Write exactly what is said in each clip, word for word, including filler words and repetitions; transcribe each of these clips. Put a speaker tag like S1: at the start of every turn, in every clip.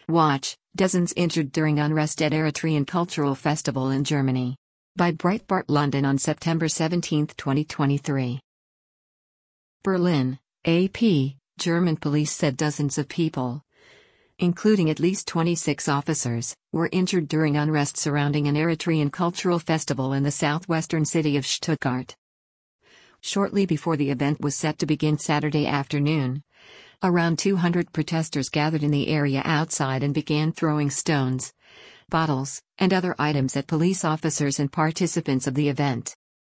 S1: Watch, dozens injured during unrest at Eritrean Cultural Festival in Germany. By Breitbart London on September seventeenth, twenty twenty-three. Berlin, A P, German police said dozens of people, including at least twenty-six officers, were injured during unrest surrounding an Eritrean cultural festival in the southwestern city of Stuttgart. Shortly before the event was set to begin Saturday afternoon, around two hundred protesters gathered in the area outside and began throwing stones, bottles, and other items at police officers and participants of the event.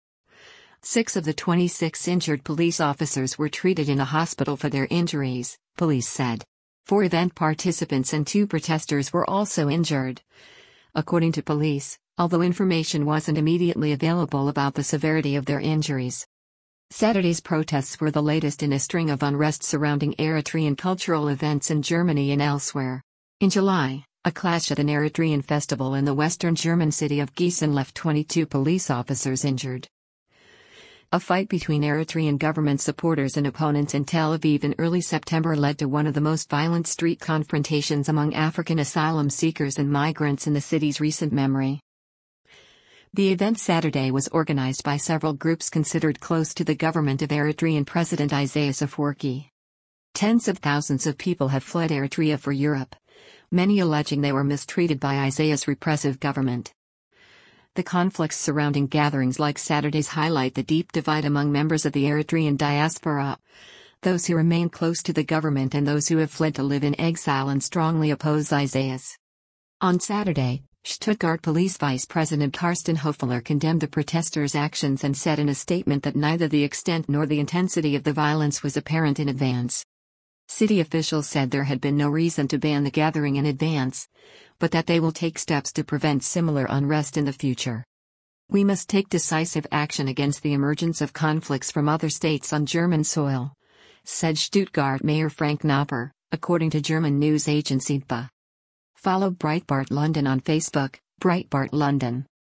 S1: Six of the twenty-six injured police officers were treated in a hospital for their injuries, police said. Four event participants and two protesters were also injured, according to police, although information wasn't immediately available about the severity of their injuries. Saturday's protests were the latest in a string of unrest surrounding Eritrean cultural events in Germany and elsewhere. In July, a clash at an Eritrean festival in the western German city of Gießen left twenty-two police officers injured. A fight between Eritrean government supporters and opponents in Tel Aviv in early September led to one of the most violent street confrontations among African asylum seekers and migrants in the city's recent memory. The event Saturday was organized by several groups considered close to the government of Eritrean President Isaias Afwerki. Tens of thousands of people have fled Eritrea for Europe, many alleging they were mistreated by Isaias' repressive government. The conflicts surrounding gatherings like Saturday's highlight the deep divide among members of the Eritrean diaspora, those who remain close to the government and those who have fled to live in exile and strongly oppose Isaias. On Saturday, Stuttgart Police Vice President Karsten Hofeler condemned the protesters' actions and said in a statement that neither the extent nor the intensity of the violence was apparent in advance. City officials said there had been no reason to ban the gathering in advance, but that they will take steps to prevent similar unrest in the future. We must take decisive action against the emergence of conflicts from other states on German soil, said Stuttgart Mayor Frank Knapper, according to German news agency D P A. Follow Breitbart London on Facebook, Breitbart London.